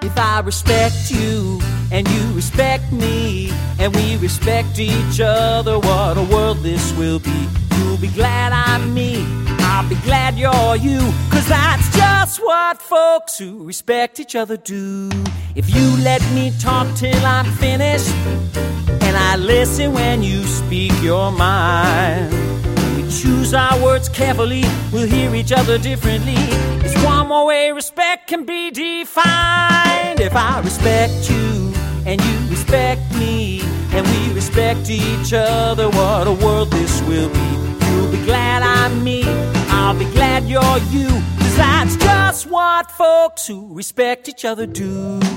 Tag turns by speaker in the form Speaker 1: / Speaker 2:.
Speaker 1: If I respect you and you respect me and we respect each other, what a world this will be. You'll be glad I'm me, I'll be glad you're you, 'cause that's just what folks who respect each other do. If you let me talk till I'm finished and I listen when you speak your mind, we choose our words carefully, we'll hear each other differently. It's one more way respect can be defined. If I respect you and you respect me and we respect each other, what a world this will be. You'll be glad I'm me, I'll be glad you're you, 'cause that's just what folks who respect each other do.